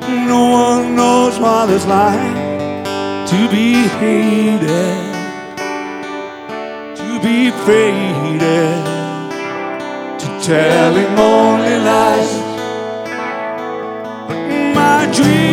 No one knows what it's like to be hated, to be faded, to telling only lies. But my dream